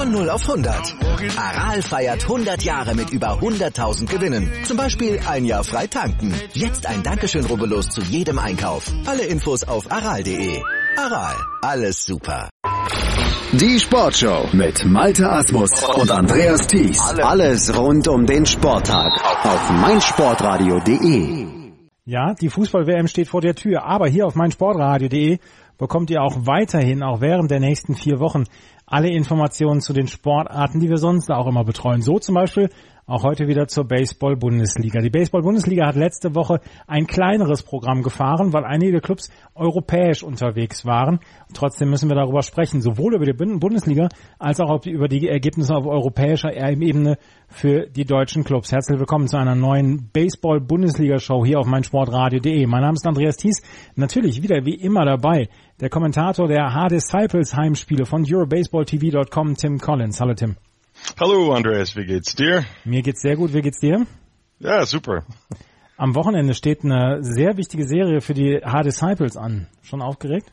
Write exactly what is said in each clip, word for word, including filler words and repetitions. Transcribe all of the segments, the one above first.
Von null auf hundert. Aral feiert hundert Jahre mit über hunderttausend Gewinnen. Zum Beispiel ein Jahr frei tanken. Jetzt ein Dankeschön, rubbellos zu jedem Einkauf. Alle Infos auf aral punkt de. Aral, alles super. Die Sportshow mit Malte Asmus und Andreas Thies. Alles rund um den Sporttag auf meinsportradio punkt de. Ja, die Fußball-W M steht vor der Tür, aber hier auf meinsportradio punkt de bekommt ihr auch weiterhin, auch während der nächsten vier Wochen, alle Informationen zu den Sportarten, die wir sonst auch immer betreuen. So zum Beispiel auch heute wieder zur Baseball-Bundesliga. Die Baseball-Bundesliga hat letzte Woche ein kleineres Programm gefahren, weil einige Clubs europäisch unterwegs waren. Trotzdem müssen wir darüber sprechen, sowohl über die Bundesliga als auch über die Ergebnisse auf europäischer Ebene für die deutschen Clubs. Herzlich willkommen zu einer neuen Baseball-Bundesliga-Show hier auf meinsportradio punkt de. Mein Name ist Andreas Thies, natürlich wieder wie immer dabei der Kommentator der H-Disciples Heimspiele von eurobaseball t v punkt com, Tim Collins. Hallo Tim. Hallo Andreas, wie geht's dir? Mir geht's sehr gut, wie geht's dir? Ja, super. Am Wochenende steht eine sehr wichtige Serie für die H-Disciples an. Schon aufgeregt?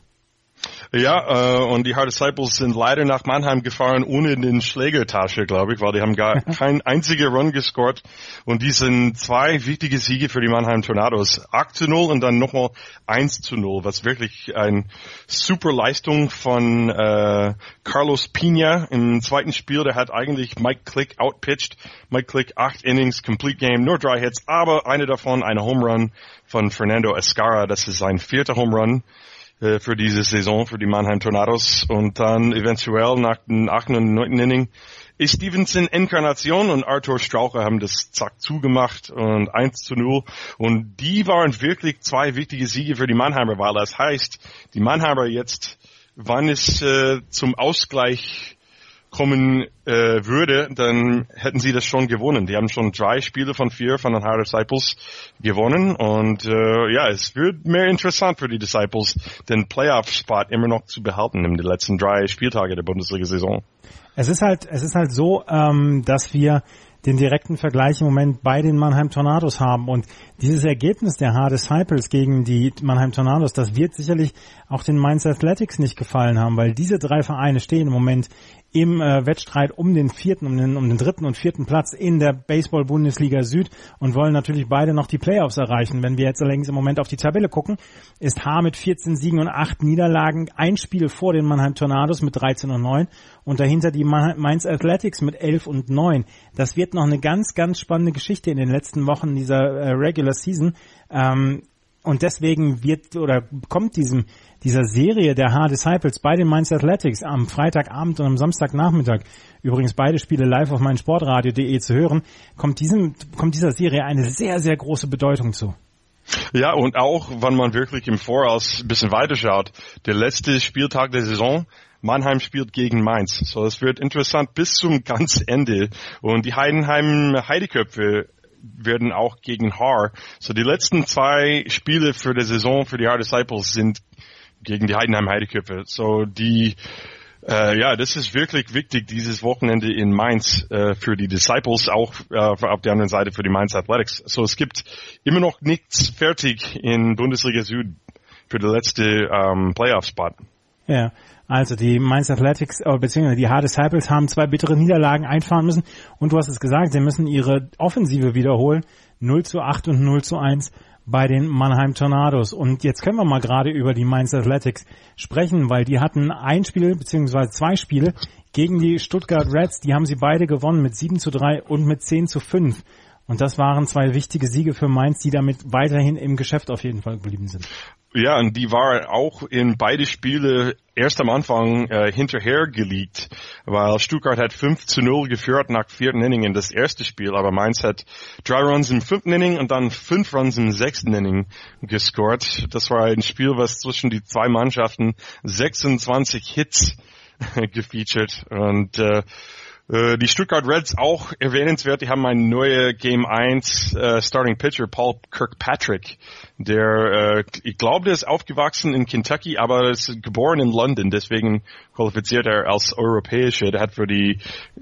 Ja, äh, und die H-Disciples sind leider nach Mannheim gefahren ohne den Schlägertasche, glaube ich, weil die haben gar kein einziger Run gescored. Und die sind zwei wichtige Siege für die Mannheim Tornados. acht zu null und dann nochmal eins zu null, was wirklich eine super Leistung von äh, Carlos Pina im zweiten Spiel. Der hat eigentlich Mike Click outpitched. Mike Click, acht Innings, Complete Game, nur drei Hits, aber eine davon, eine Home Run von Fernando Escara. Das ist sein vierter Home Run für diese Saison, für die Mannheim Tornados. Und dann eventuell nach dem achten und neunten Inning ist Stevenson Inkarnation und Arthur Straucher haben das zack zugemacht und eins zu null. Und die waren wirklich zwei wichtige Siege für die Mannheimer, weil das heißt, die Mannheimer jetzt, wann es äh, zum Ausgleich kommen äh, würde, dann hätten sie das schon gewonnen. Die haben schon drei Spiele von vier von den H-Disciples gewonnen und äh, ja, es wird mehr interessant für die Disciples, den Playoff-Spot immer noch zu behalten in den letzten drei Spieltage der Bundesliga-Saison. Es ist halt, es ist halt so, ähm, dass wir den direkten Vergleich im Moment bei den Mannheim Tornados haben. Und dieses Ergebnis der H-Disciples gegen die Mannheim Tornados, das wird sicherlich auch den Mainz Athletics nicht gefallen haben, weil diese drei Vereine stehen im Moment im äh, Wettstreit um den vierten, um den, um den dritten und vierten Platz in der Baseball-Bundesliga Süd und wollen natürlich beide noch die Playoffs erreichen. Wenn wir jetzt allerdings im Moment auf die Tabelle gucken, ist H mit vierzehn Siegen und acht Niederlagen ein Spiel vor den Mannheim Tornados mit dreizehn und neun und dahinter die Mainz Athletics mit elf und neun. Das wird noch eine ganz, ganz spannende Geschichte in den letzten Wochen dieser äh, Regular Season. Ähm, Und deswegen wird oder kommt diesem dieser Serie der H-Disciples bei den Mainz Athletics am Freitagabend und am Samstagnachmittag, übrigens beide Spiele live auf meinsportradio punkt de zu hören, kommt diesem kommt dieser Serie eine sehr, sehr große Bedeutung zu. Ja, und auch, wenn man wirklich im Voraus ein bisschen weiter schaut, der letzte Spieltag der Saison, Mannheim spielt gegen Mainz. So, es wird interessant bis zum ganz Ende. Und die Heidenheim Heideköpfe werden auch gegen Haar. So, die letzten zwei Spiele für die Saison für die H-Disciples sind gegen die Heidenheim Heideköpfe. So, die, äh, ja, das ist wirklich wichtig, dieses Wochenende in Mainz, äh, für die Disciples, auch, äh, auf der anderen Seite für die Mainz Athletics. So, es gibt immer noch nichts fertig in Bundesliga Süd für die letzte, ähm, Playoff-Spot. Ja. Also die Mainz Athletics, äh, beziehungsweise die H-Disciples haben zwei bittere Niederlagen einfahren müssen und du hast es gesagt, sie müssen ihre Offensive wiederholen. null zu acht und null zu eins bei den Mannheim Tornados. Und jetzt können wir mal gerade über die Mainz Athletics sprechen, weil die hatten ein Spiel beziehungsweise zwei Spiele gegen die Stuttgart Reds. Die haben sie beide gewonnen mit sieben zu drei und mit zehn zu fünf. Und das waren zwei wichtige Siege für Mainz, die damit weiterhin im Geschäft auf jeden Fall geblieben sind. Ja, und die war auch in beide Spiele erst am Anfang äh, hinterher geleakt, weil Stuttgart hat fünf zu null geführt nach vierten Inning in das erste Spiel, aber Mainz hat drei Runs im fünften Inning und dann fünf Runs im sechsten Inning gescored. Das war ein Spiel, was zwischen die zwei Mannschaften sechsundzwanzig Hits gefeatured und äh, Die Stuttgart Reds auch erwähnenswert, die haben einen neuen Game eins äh, Starting Pitcher, Paul Kirkpatrick, der, äh, ich glaube, der ist aufgewachsen in Kentucky, aber ist geboren in London, deswegen qualifiziert er als Europäischer. Der hat für die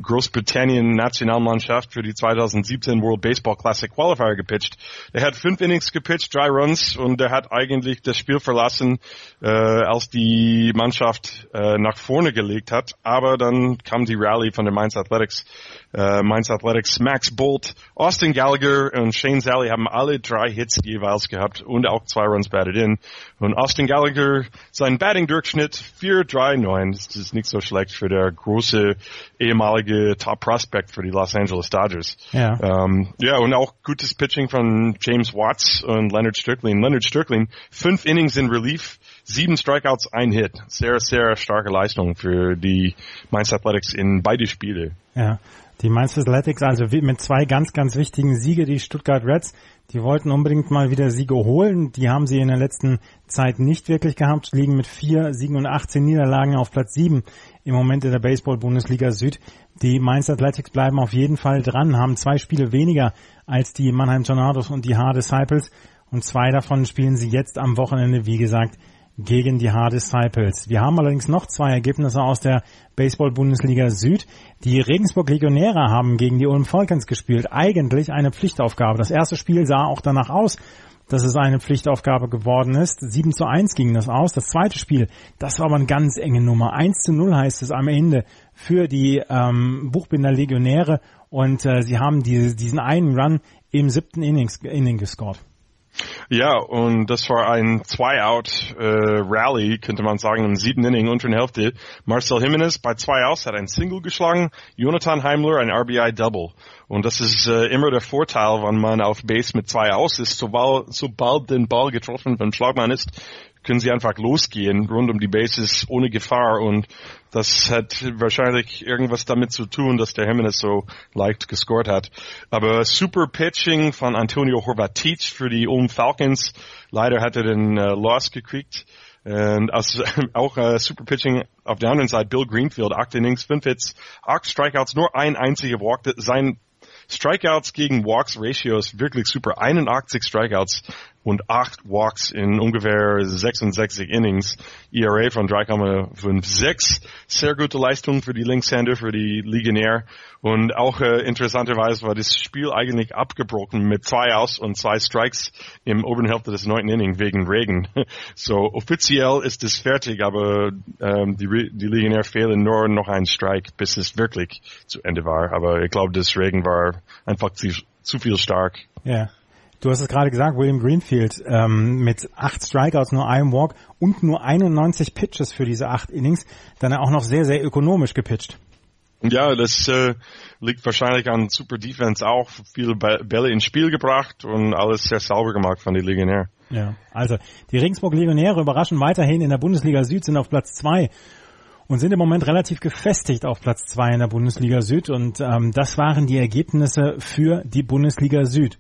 Großbritannien-Nationalmannschaft für die zwanzig siebzehn World Baseball Classic Qualifier gepitcht. Der hat fünf Innings gepitcht, drei Runs, und der hat eigentlich das Spiel verlassen, äh, als die Mannschaft äh, nach vorne gelegt hat, aber dann kam die Rallye von der Mainz Athletics. Uh, Mainz Athletics, Max Bolt, Austin Gallagher und Shane Zally haben alle drei Hits jeweils gehabt und auch zwei Runs batted in. Und Austin Gallagher, sein Batting-Durchschnitt vier drei neun. Das ist nicht so schlecht für der große ehemalige Top-Prospect für die Los Angeles Dodgers. Ja. Um, ja, und auch gutes Pitching von James Watts und Leonard Strickling. Leonard Strickling, fünf Innings in Relief, sieben Strikeouts, ein Hit. Sehr, sehr starke Leistung für die Mainz Athletics in beide Spiele. Ja. Die Mainz Athletics, also mit zwei ganz, ganz wichtigen Siege, die Stuttgart Reds, die wollten unbedingt mal wieder Siege holen. Die haben sie in der letzten Zeit nicht wirklich gehabt, liegen mit vier Siegen und achtzehn Niederlagen auf Platz sieben im Moment in der Baseball-Bundesliga Süd. Die Mainz Athletics bleiben auf jeden Fall dran, haben zwei Spiele weniger als die Mannheim Tornados und die H Disciples, und zwei davon spielen sie jetzt am Wochenende, wie gesagt, gegen die H Disciples. Wir haben allerdings noch zwei Ergebnisse aus der Baseball-Bundesliga Süd. Die Regensburg Legionäre haben gegen die Ulm Falcons gespielt. Eigentlich eine Pflichtaufgabe. Das erste Spiel sah auch danach aus, dass es eine Pflichtaufgabe geworden ist. sieben zu eins ging das aus. Das zweite Spiel, das war aber eine ganz enge Nummer. eins zu null heißt es am Ende für die ähm, Buchbinder Legionäre, und äh, sie haben die, diesen einen Run im siebten Innings, Inning gescored. Ja, und das war ein Zwei-Out-Rally, äh, könnte man sagen, im siebten Inning, unteren Hälfte. Marcel Jimenez bei zwei Outs hat ein Single geschlagen, Jonathan Heimler ein R B I-Double. Und das ist äh, immer der Vorteil, wenn man auf Base mit zwei Outs ist. Sobald, sobald den Ball getroffen beim Schlagmann ist, können sie einfach losgehen, rund um die Bases, ohne Gefahr. Und das hat wahrscheinlich irgendwas damit zu tun, dass der Jimenez so leicht gescored hat. Aber super Pitching von Antonio Horvatic für die Ulm Falcons. Leider hat er den äh, Loss gekriegt. Und also, auch äh, super Pitching auf der anderen Seite, Bill Greenfield, acht Innings, fünf Hits, acht Strikeouts, nur ein einziger Walk. Sein Strikeouts gegen Walks Ratio ist wirklich super. einundachtzig Strikeouts und acht Walks in ungefähr sechsundsechzig Innings. E R A von drei Komma sechsundfünfzig. Sehr gute Leistung für die Linkshänder, für die Legionär. Und auch äh, interessanterweise war das Spiel eigentlich abgebrochen mit zwei Outs und zwei Strikes im oberen Hälfte des neunten Innings wegen Regen. So offiziell ist es fertig, aber ähm, die, die Legionär fehlen nur noch ein Strike, bis es wirklich zu Ende war. Aber ich glaube, das Regen war einfach zu, zu viel stark. Ja. Yeah. Du hast es gerade gesagt, William Greenfield ähm, mit acht Strikeouts, nur einem Walk und nur einundneunzig Pitches für diese acht Innings, dann auch noch sehr, sehr ökonomisch gepitcht. Ja, das äh, liegt wahrscheinlich an Super Defense auch. Viele Bälle ins Spiel gebracht und alles sehr sauber gemacht von den Legionären. Ja, also die Regensburg Legionäre überraschen weiterhin in der Bundesliga Süd, sind auf Platz zwei und sind im Moment relativ gefestigt auf Platz zwei in der Bundesliga Süd. Und ähm, das waren die Ergebnisse für die Bundesliga Süd.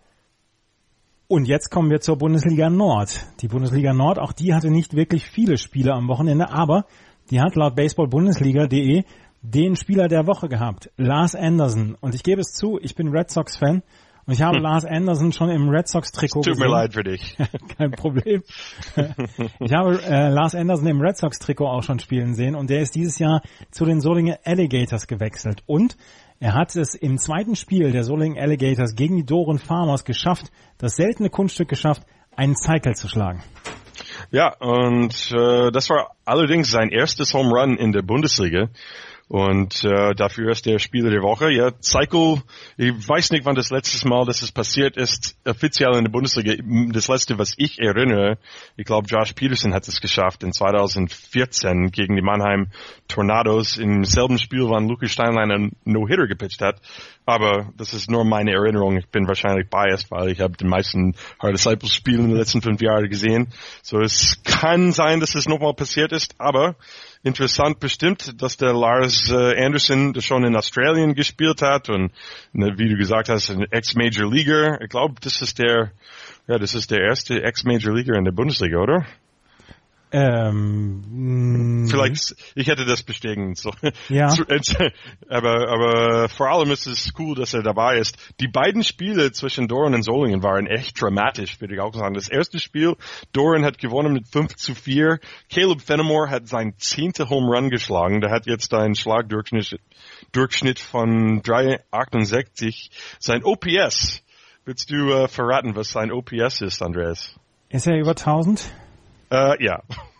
Und jetzt kommen wir zur Bundesliga Nord. Die Bundesliga Nord, auch die hatte nicht wirklich viele Spiele am Wochenende, aber die hat laut baseballbundesliga punkt de den Spieler der Woche gehabt, Lars Anderson. Und ich gebe es zu, ich bin Red Sox-Fan und ich habe hm. Lars Anderson schon im Red Sox-Trikot gesehen. Tut mir leid für dich. Kein Problem. Ich habe äh, Lars Anderson im Red Sox-Trikot auch schon spielen sehen, und der ist dieses Jahr zu den Solingen Alligators gewechselt. Und er hat es im zweiten Spiel der Solingen Alligators gegen die Doren Farmers geschafft, das seltene Kunststück geschafft, einen Cycle zu schlagen. Ja, und äh, das war allerdings sein erstes Home Run in der Bundesliga. Und äh, dafür ist der Spieler der Woche. Ja, Cycle, ich weiß nicht, wann das letzte Mal, dass es passiert ist, offiziell in der Bundesliga. Das letzte, was ich erinnere, ich glaube, Josh Peterson hat es geschafft in zweitausendvierzehn gegen die Mannheim Tornados. Im selben Spiel, wann Lukas Steinlein einen No-Hitter gepitcht hat. Aber das ist nur meine Erinnerung. Ich bin wahrscheinlich biased, weil ich habe die meisten Hard Disciples Spiele in den letzten fünf Jahren gesehen. So, es kann sein, dass es nochmal passiert ist, aber interessant bestimmt, dass der Lars äh, Anderson schon in Australien gespielt hat und, ne, wie du gesagt hast, ein Ex-Major Leaguer. Ich glaube, das ist der, ja, das ist der erste Ex-Major Leaguer in der Bundesliga, oder? Ähm, Vielleicht, ich hätte das bestätigen. So. Ja. aber, aber vor allem ist es cool, dass er dabei ist. Die beiden Spiele zwischen Doran und Solingen waren echt dramatisch, würde ich auch sagen. Das erste Spiel, Doran hat gewonnen mit fünf zu vier. Caleb Fenimore hat seinen zehnten Home Run geschlagen. Der hat jetzt einen Schlagdurchschnitt Durchschnitt von drei Komma achtundsechzig. Sein O P S, willst du äh, verraten, was sein O P S ist, Andreas? Ist er über tausend? Äh, ja.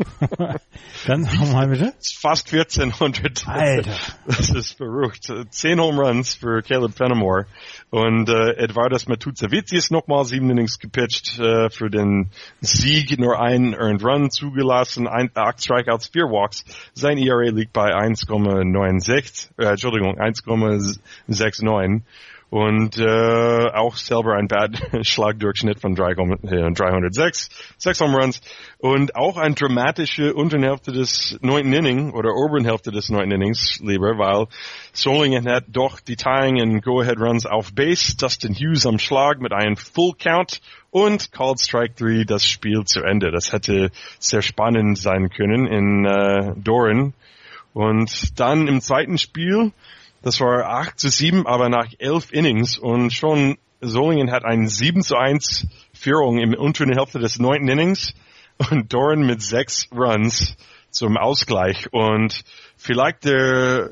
Dann nochmal bitte. Fast vierzehnhundert. Alter. Das ist verrückt. Zehn Home Runs für Caleb Fenimore. Und äh, Edvardas Matuzavicius nochmal sieben Innings gepitcht äh, für den Sieg. Nur ein Earned Run zugelassen, ein, acht Strikeouts, vier Walks. Sein E R A liegt bei eins Komma neunundsechzig. Äh, Entschuldigung, eins Komma neunundsechzig. Und äh, auch selber ein Bad-Schlagdurchschnitt von dreihundertsechs, sechs Home Runs. Und auch eine dramatische unteren Hälfte des neunten Inning oder oberen Hälfte des neunten Innings lieber, weil Solingen hat doch die Tying and Go-Ahead-Runs auf Base, Dustin Hughes am Schlag mit einem Full-Count und Called Strike drei das Spiel zu Ende. Das hätte sehr spannend sein können in äh, Doran. Und dann im zweiten Spiel, das war acht zu sieben, aber nach elf Innings und schon Solingen hat eine sieben zu eins Führung im unteren Hälfte des neunten Innings und Doran mit sechs Runs zum Ausgleich. Und vielleicht der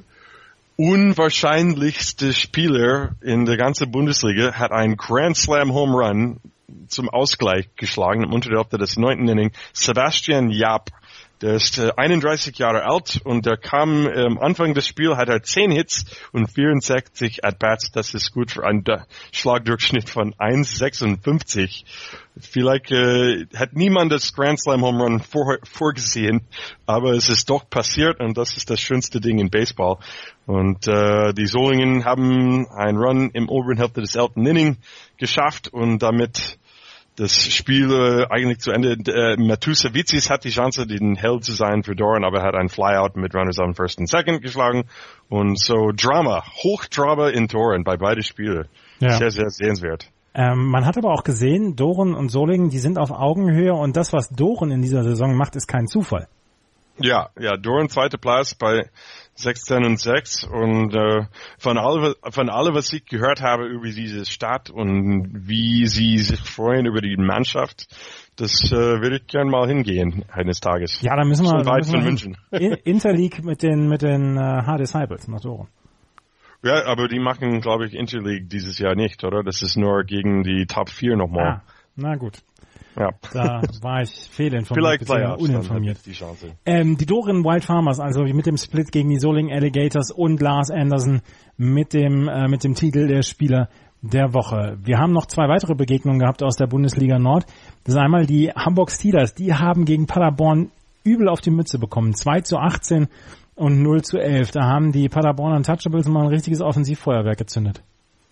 unwahrscheinlichste Spieler in der ganzen Bundesliga hat einen Grand Slam Home Run zum Ausgleich geschlagen im unteren Hälfte des neunten Innings. Sebastian Japp. Der ist äh, einunddreißig Jahre alt und der kam am ähm, Anfang des Spiels, hat er zehn Hits und vierundsechzig At-Bats. Das ist gut für einen D- Schlagdurchschnitt von eins Komma sechsundfünfzig. Vielleicht äh, hat niemand das Grand Slam Home Run vor, vorgesehen, aber es ist doch passiert und das ist das schönste Ding in Baseball. Und äh, die Solingen haben einen Run im oberen Hälfte des elften Inning geschafft und damit das Spiel äh, eigentlich zu Ende. Äh, Matuzavicius hat die Chance, den Held zu sein für Doran, aber er hat einen Flyout mit Runners on First und Second geschlagen. Und so Drama, Hochdrama in Doran bei beiden Spielen. Ja. Sehr, sehr sehenswert. Ähm, man hat aber auch gesehen, Doran und Solingen, die sind auf Augenhöhe und das, was Doran in dieser Saison macht, ist kein Zufall. Ja, ja, Doran zweiter Platz bei sechzehn und sechs und äh, von allem, von allem, was ich gehört habe über diese Stadt und wie sie sich freuen über die Mannschaft, das äh, würde ich gern mal hingehen eines Tages. Ja, dann müssen wir, so weit müssen von wir München. Interleague mit den mit den äh, H-Disciples nach Doran. Ja, aber die machen, glaube ich, Interleague dieses Jahr nicht, oder? Das ist nur gegen die Top vier nochmal. Ah, na gut. Ja. Da war ich fehlinformiert, Vielleicht Playoffs, uninformiert. Die Chance. Ähm, die Doran Wild Farmers, also mit dem Split gegen die Solingen Alligators und Lars Anderson mit dem äh, mit dem Titel der Spieler der Woche. Wir haben noch zwei weitere Begegnungen gehabt aus der Bundesliga Nord. Das ist einmal die Hamburg Steelers, die haben gegen Paderborn übel auf die Mütze bekommen. zwei zu achtzehn und null zu elf. Da haben die Paderborn Untouchables mal ein richtiges Offensivfeuerwerk gezündet.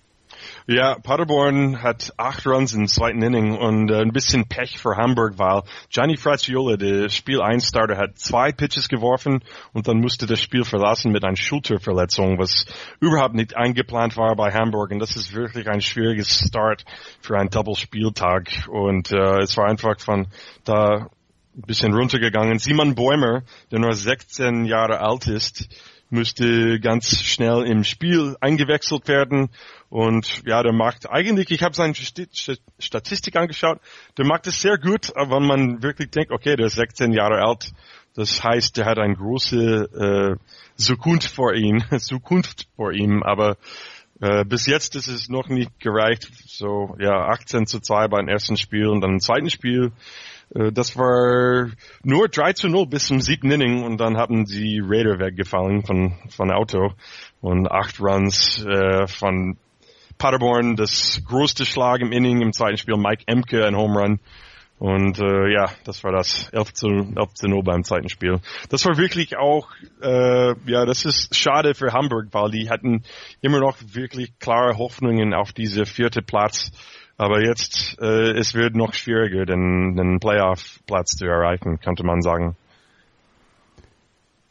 Ja, Paderborn hat acht Runs im zweiten Inning und äh, ein bisschen Pech für Hamburg, weil Gianni Fracciola, der Spiel eins Starter, hat zwei Pitches geworfen und dann musste das Spiel verlassen mit einer Schulterverletzung, was überhaupt nicht eingeplant war bei Hamburg. Und das ist wirklich ein schwieriges Start für einen Doppelspieltag. Und äh, es war einfach von da ein bisschen runtergegangen. Simon Bäumer, der nur sechzehn Jahre alt ist, müsste ganz schnell im Spiel eingewechselt werden. Und ja, der macht eigentlich, ich habe seine Statistik angeschaut, der macht es sehr gut, aber wenn man wirklich denkt, okay, der ist sechzehn Jahre alt, das heißt, der hat eine große äh, Zukunft vor ihm, Zukunft vor ihm, aber äh, bis jetzt ist es noch nicht gereicht. So, ja, achtzehn zu zwei beim ersten Spiel und dann im zweiten Spiel. Das war nur drei zu null bis zum siebten Inning und dann haben die Raider weggefallen von von Auto und acht Runs äh, von Paderborn, das größte Schlag im Inning im zweiten Spiel, Mike Emke, ein Home Run und äh, ja, das war das elf zu null beim zweiten Spiel. Das war wirklich auch, äh, ja, das ist schade für Hamburg, weil die hatten immer noch wirklich klare Hoffnungen auf diese vierte Platz. Aber jetzt, äh, es wird noch schwieriger, den, den Playoff-Platz zu erreichen, könnte man sagen.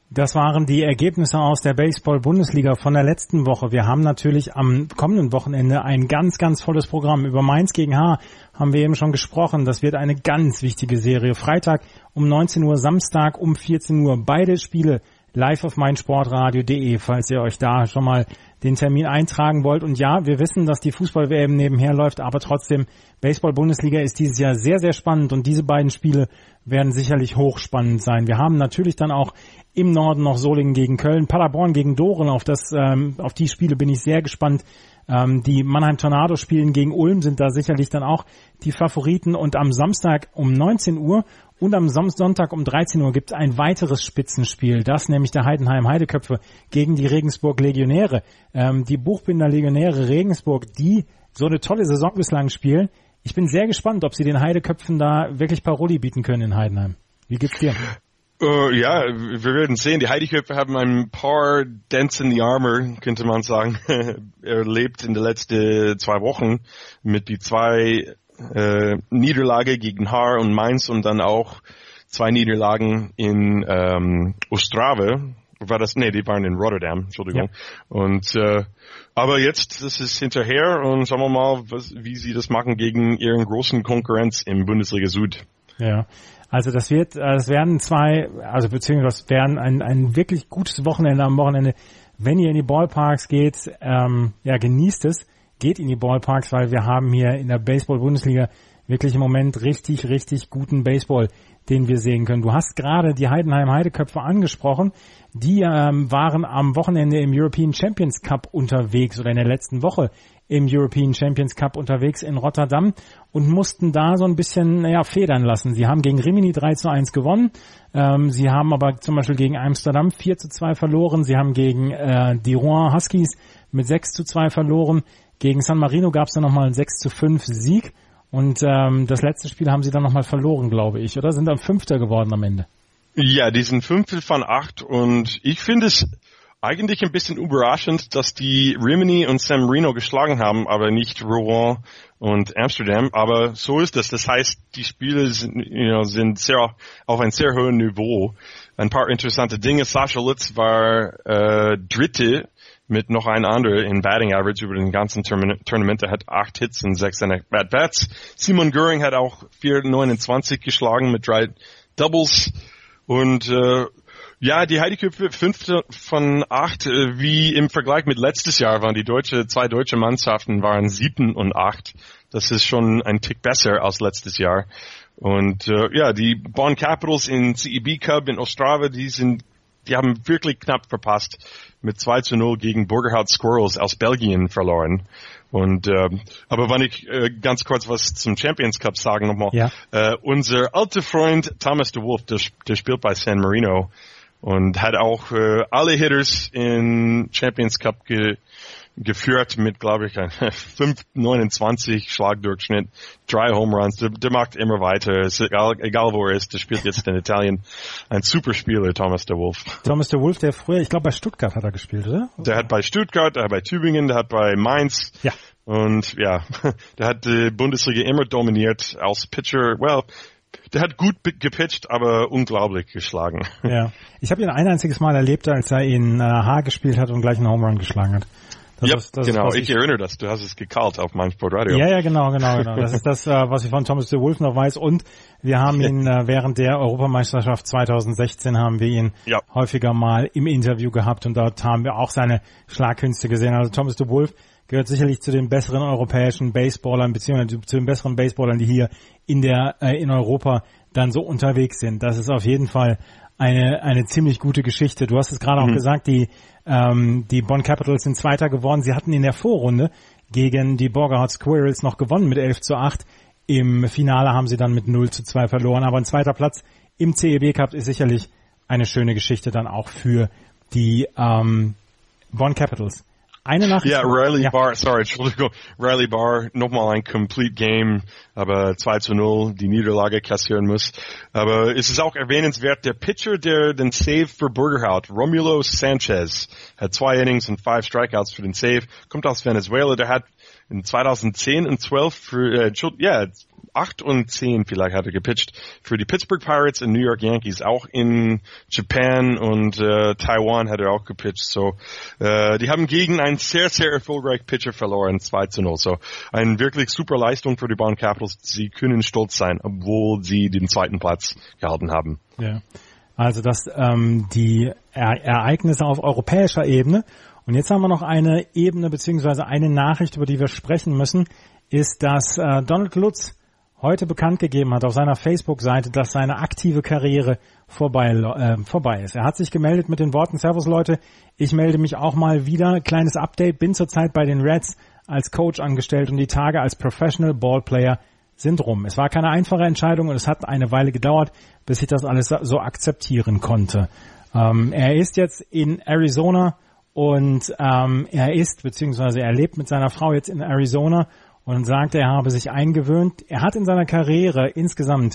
Das waren die Ergebnisse aus der Baseball-Bundesliga von der letzten Woche. Wir haben natürlich am kommenden Wochenende ein ganz, ganz volles Programm. Über Mainz gegen Haar haben wir eben schon gesprochen. Das wird eine ganz wichtige Serie. Freitag um neunzehn Uhr, Samstag um vierzehn Uhr. Beide Spiele live auf meinsportradio punkt de, falls ihr euch da schon mal den Termin eintragen wollt. Und ja, wir wissen, dass die Fußball-W M nebenher läuft, aber trotzdem, Baseball-Bundesliga ist dieses Jahr sehr, sehr spannend und diese beiden Spiele werden sicherlich hochspannend sein. Wir haben natürlich dann auch im Norden noch Solingen gegen Köln, Paderborn gegen Doren. Auf das, ähm, auf die Spiele bin ich sehr gespannt. Ähm, die Mannheim Tornados spielen gegen Ulm, sind da sicherlich dann auch die Favoriten. Und am Samstag um neunzehn Uhr und am Sonntag um dreizehn Uhr gibt es ein weiteres Spitzenspiel. Das nämlich der Heidenheim Heideköpfe gegen die Regensburg Legionäre. Ähm, die Buchbinder Legionäre Regensburg, die so eine tolle Saison bislang spielen. Ich bin sehr gespannt, ob sie den Heideköpfen da wirklich Paroli bieten können in Heidenheim. Wie geht's dir? Uh, ja, wir werden sehen. Die Heideköpfe haben ein paar Dents in the Armor, könnte man sagen, erlebt in den letzten zwei Wochen mit die zwei äh, Niederlage gegen Haar und Mainz und dann auch zwei Niederlagen in ähm, Ostrava. War das? Nee, die waren in Rotterdam, Entschuldigung. Ja. Und äh, aber jetzt, das ist hinterher und schauen wir mal, was, wie sie das machen gegen ihren großen Konkurrenz im Bundesliga Süd. Ja. Also das wird, es werden zwei, also beziehungsweise das werden ein, ein wirklich gutes Wochenende am Wochenende. Wenn ihr in die Ballparks geht, ähm, ja, genießt es, geht in die Ballparks, weil wir haben hier in der Baseball-Bundesliga wirklich im Moment richtig, richtig guten Baseball, den wir sehen können. Du hast gerade die Heidenheim Heideköpfe angesprochen. Die ähm, waren am Wochenende im European Champions Cup unterwegs oder in der letzten Woche im European Champions Cup unterwegs in Rotterdam und mussten da so ein bisschen ja, federn lassen. Sie haben gegen Rimini drei zu eins gewonnen. Ähm, sie haben aber zum Beispiel gegen Amsterdam vier zu zwei verloren. Sie haben gegen äh, die Rouen Huskies mit sechs zu zwei verloren. Gegen San Marino gab es dann nochmal einen sechs zu fünf Sieg. Und ähm, das letzte Spiel haben sie dann nochmal verloren, glaube ich. Oder sind dann Fünfter geworden am Ende? Ja, die sind Fünftel von acht. Und ich finde es eigentlich ein bisschen überraschend, dass die Rimini und San Marino geschlagen haben, aber nicht Rouen und Amsterdam. Aber so ist das. Das heißt, die Spiele sind, you know, sind sehr auf ein sehr hohen Niveau. Ein paar interessante Dinge. Sascha Litz war äh, Dritte mit noch ein anderer in Batting Average über den ganzen Tournament. Er hat acht Hits und sechs At-Bats. Simon Göring hat auch vier neunundzwanzig geschlagen mit drei Doubles. Und äh, ja, die Heideköpfe fünfte von acht, äh, wie im Vergleich mit letztes Jahr waren die deutsche, zwei deutsche Mannschaften waren siebten und acht. Das ist schon ein Tick besser als letztes Jahr. Und äh, ja, die Bonn Capitals in C E B Cup in Ostrava, die sind, die haben wirklich knapp verpasst mit zwei zu null gegen Burgerhout Squirrels aus Belgien verloren. Und äh, aber wenn ich äh, ganz kurz was zum Champions Cup sagen nochmal. Ja. Äh, unser alter Freund Thomas de Wolf, der, der spielt bei San Marino und hat auch äh, alle Hitters in Champions Cup ge, geführt mit, glaube ich, fünf neunundzwanzig Schlagdurchschnitt, drei Home Runs. Der, der macht immer weiter. Ist egal, egal wo er ist, der spielt jetzt in Italien. Ein super Spieler, Thomas de Wolf. Thomas de Wolf, der früher, ich glaube bei Stuttgart hat er gespielt, oder? Der hat bei Stuttgart, der hat bei Tübingen, der hat bei Mainz. Ja. Und ja, der hat die Bundesliga immer dominiert als Pitcher. Well, der hat gut gepitcht, aber unglaublich geschlagen. Ja, ich habe ihn ein einziges Mal erlebt, als er in äh, Haar gespielt hat und gleich einen Home Run geschlagen hat. Das ja, ist, das genau. Ist, ich, ich erinnere das. Du hast es gecallt auf meinsportradio. Ja, ja, genau, genau, genau. Das ist das, äh, was ich von Thomas de Wolf noch weiß. Und wir haben ihn äh, während der Europameisterschaft zwanzig sechzehn haben wir ihn ja. häufiger mal im Interview gehabt und dort haben wir auch seine Schlagkünste gesehen. Also Thomas de Wolf gehört sicherlich zu den besseren europäischen Baseballern, beziehungsweise zu den besseren Baseballern, die hier in der äh, in Europa dann so unterwegs sind. Das ist auf jeden Fall eine eine ziemlich gute Geschichte. Du hast es gerade mhm. auch gesagt, die ähm, die Bonn Capitals sind Zweiter geworden. Sie hatten in der Vorrunde gegen die Burgerhout Squirrels noch gewonnen mit elf zu acht. Im Finale haben sie dann mit null zu zwei verloren. Aber ein zweiter Platz im C E B Cup ist sicherlich eine schöne Geschichte dann auch für die ähm, Bonn Capitals. Eine Nachricht. Ja, Riley ja. Barr, sorry, Entschuldigung, Riley Barr, nochmal ein Complete Game, aber zwei zu null die Niederlage kassieren muss. Aber es ist auch erwähnenswert, der Pitcher, der den Save für Burgerhout, Romulo Sanchez, hat zwei Innings und five Strikeouts für den Save, kommt aus Venezuela, der hat in zweitausendzehn und zwölf für, äh, ja, acht und zehn vielleicht hat er gepitcht für die Pittsburgh Pirates und New York Yankees. Auch in Japan und äh, Taiwan hat er auch gepitcht. So, äh, die haben gegen einen sehr, sehr erfolgreichen Pitcher verloren, zwei zu null. So, eine wirklich super Leistung für die Bonn Capitals. Sie können stolz sein, obwohl sie den zweiten Platz gehalten haben. Ja, also dass ähm, die er- Ereignisse auf europäischer Ebene. Und jetzt haben wir noch eine Ebene beziehungsweise eine Nachricht, über die wir sprechen müssen, ist, dass äh, Donald Lutz heute bekannt gegeben hat auf seiner Facebook-Seite, dass seine aktive Karriere vorbei, äh, vorbei ist. Er hat sich gemeldet mit den Worten: Servus Leute, ich melde mich auch mal wieder. Kleines Update, bin zurzeit bei den Reds als Coach angestellt und die Tage als Professional Ballplayer sind rum. Es war keine einfache Entscheidung und es hat eine Weile gedauert, bis ich das alles so akzeptieren konnte. Ähm, er ist jetzt in Arizona und ähm, er ist, beziehungsweise er lebt mit seiner Frau jetzt in Arizona und sagt, er habe sich eingewöhnt. Er hat in seiner Karriere insgesamt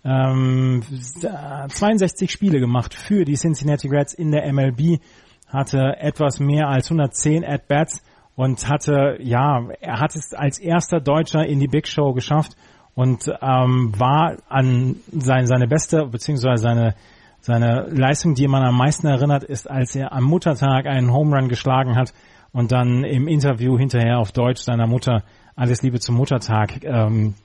ähm, zweiundsechzig Spiele gemacht für die Cincinnati Reds in der M L B, hatte etwas mehr als hundertzehn At-Bats und hatte, ja, er hat es als erster Deutscher in die Big Show geschafft und ähm, war an sein, seine beste, beziehungsweise seine Seine Leistung, die man am meisten erinnert, ist, als er am Muttertag einen Home Run geschlagen hat und dann im Interview hinterher auf Deutsch seiner Mutter alles Liebe zum Muttertag ähm,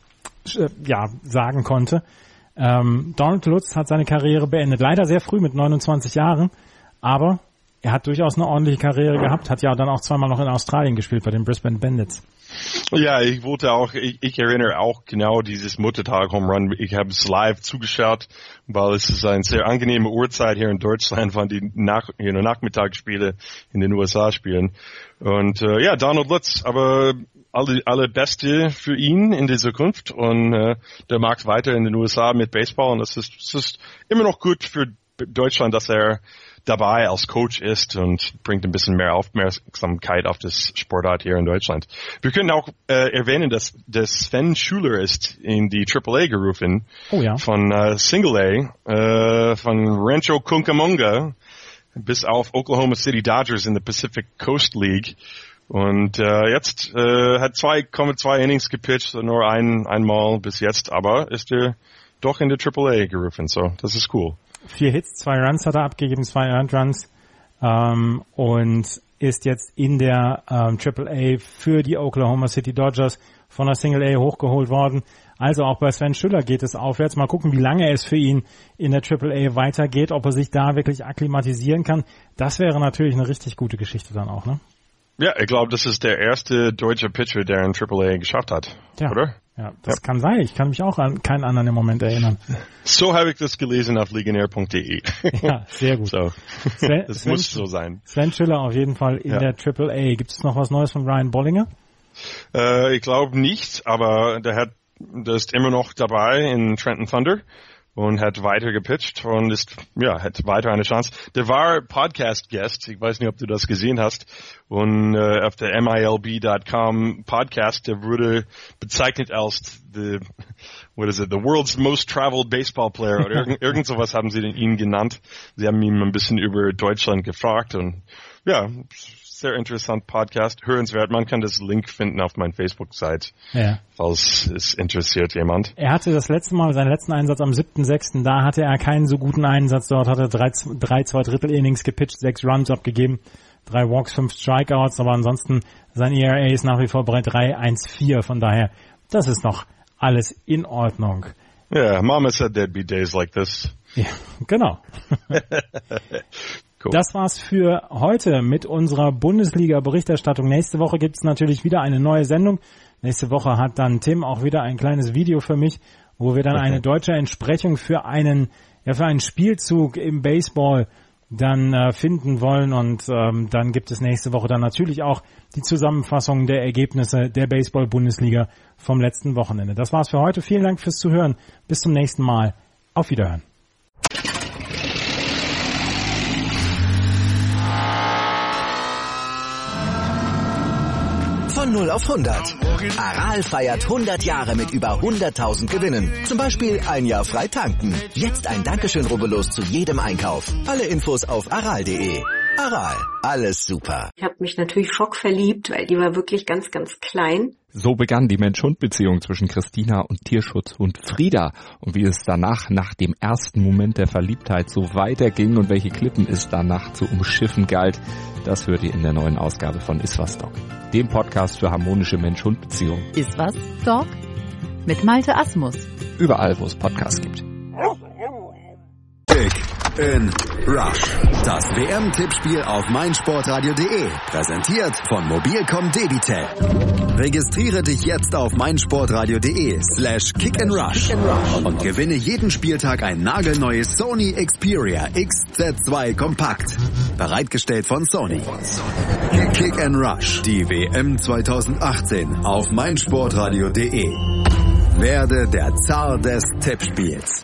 ja, sagen konnte. Ähm, Donald Lutz hat seine Karriere beendet, leider sehr früh mit neunundzwanzig Jahren, aber er hat durchaus eine ordentliche Karriere gehabt, hat ja dann auch zweimal noch in Australien gespielt bei den Brisbane Bandits. Ja, ich wollte auch, ich, ich erinnere auch genau dieses Muttertag-Home Run. Ich habe es live zugeschaut, weil es ist eine sehr angenehme Uhrzeit hier in Deutschland, wann die Nach- you know, Nachmittagsspiele in den U S A spielen. Und äh, ja, Donald Lutz, aber alle, alle Beste für ihn in der Zukunft. Und äh, der macht weiter in den U S A mit Baseball. Und es ist, es ist immer noch gut für Deutschland, dass er dabei als Coach ist und bringt ein bisschen mehr Aufmerksamkeit auf das Sportart hier in Deutschland. Wir können auch äh, erwähnen, dass, dass Sven Schuler ist in die Triple A gerufen. Oh ja. Von äh, Single A, äh, von Rancho Cucamonga bis auf Oklahoma City Dodgers in der Pacific Coast League. Und äh, jetzt äh, hat zwei Komma zwei Innings gepitcht, nur ein einmal bis jetzt, aber ist er doch in der Triple A gerufen. So, das ist cool. Vier Hits, zwei Runs hat er abgegeben, zwei Earned Runs ähm, und ist jetzt in der ähm, Triple A für die Oklahoma City Dodgers von der Single A hochgeholt worden. Also auch bei Sven Schüller geht es aufwärts. Mal gucken, wie lange es für ihn in der Triple A weitergeht, ob er sich da wirklich akklimatisieren kann. Das wäre natürlich eine richtig gute Geschichte dann auch, ne? Ja, ich glaube, das ist der erste deutsche Pitcher, der in Triple A geschafft hat, ja. Oder? Ja, das ja. kann sein. Ich kann mich auch an keinen anderen im Moment erinnern. So habe ich das gelesen auf legionär punkt de. Ja, sehr gut. So. Sven, das Sven, muss so sein. Sven Schüller auf jeden Fall in ja. der Triple A. Gibt es noch was Neues von Ryan Bollinger? Äh, ich glaube nicht, aber der hat, der ist immer noch dabei in Trenton Thunder und hat weiter gepitcht und ist, ja, hat weiter eine Chance. Der war Podcast-Guest, ich weiß nicht, ob du das gesehen hast, und äh, auf der M I L B Punkt com Podcast, der wurde bezeichnet als the, what is it, the world's most traveled baseball player oder irgend, irgend sowas haben sie ihn genannt. Sie haben ihn ein bisschen über Deutschland gefragt und ja, sehr interessant Podcast, hörenswert. Man kann das Link finden auf meiner Facebook-Seite, ja. Falls es interessiert jemand. Er hatte das letzte Mal, seinen letzten Einsatz am siebten sechsten Da hatte er keinen so guten Einsatz. Dort hat er drei, drei zwei Drittel Innings gepitcht, sechs Runs abgegeben, drei Walks, fünf Strikeouts, aber ansonsten sein E R A ist nach wie vor bei drei Komma vierzehn. Von daher, das ist noch alles in Ordnung. Ja, yeah, Mama said there'd be days like this. Ja, genau. Cool. Das war's für heute mit unserer Bundesliga-Berichterstattung. Nächste Woche gibt's natürlich wieder eine neue Sendung. Nächste Woche hat dann Tim auch wieder ein kleines Video für mich, wo wir dann okay. eine deutsche Entsprechung für einen, ja, für einen Spielzug im Baseball dann äh, finden wollen. Und ähm, dann gibt es nächste Woche dann natürlich auch die Zusammenfassung der Ergebnisse der Baseball-Bundesliga vom letzten Wochenende. Das war's für heute. Vielen Dank fürs Zuhören. Bis zum nächsten Mal. Auf Wiederhören. Von null auf hundert. Aral feiert hundert Jahre mit über hunderttausend Gewinnen. Zum Beispiel ein Jahr frei tanken. Jetzt ein Dankeschön, rubbellos zu jedem Einkauf. Alle Infos auf aral punkt de. Aral, alles super. Ich habe mich natürlich schockverliebt, weil die war wirklich ganz, ganz klein. So begann die Mensch-Hund-Beziehung zwischen Christina und Tierschutzhund Frieda. Und wie es danach, nach dem ersten Moment der Verliebtheit, so weiterging und welche Klippen es danach zu umschiffen galt, das hört ihr in der neuen Ausgabe von Iswas Dog, dem Podcast für harmonische Mensch-Hund-Beziehungen. Iswas Dog mit Malte Asmus. Überall, wo es Podcasts gibt. Kick in Rush. Das W M-Tippspiel auf meinsportradio punkt de. Präsentiert von Mobilcom Debitel. Registriere dich jetzt auf meinsportradio punkt de slash kick and rush und gewinne jeden Spieltag ein nagelneues Sony Xperia X Z zwei Kompakt. Bereitgestellt von Sony. Kick and Rush. Die W M zwanzig achtzehn auf meinsportradio punkt de. Werde der Zar des Tippspiels.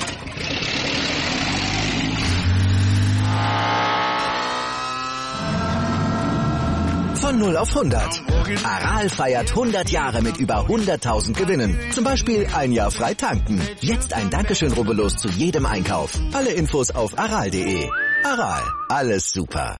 Von null auf hundert. Aral feiert hundert Jahre mit über hunderttausend Gewinnen. Zum Beispiel ein Jahr frei tanken. Jetzt ein Dankeschön, rubbellos zu jedem Einkauf. Alle Infos auf aral punkt de. Aral, alles super.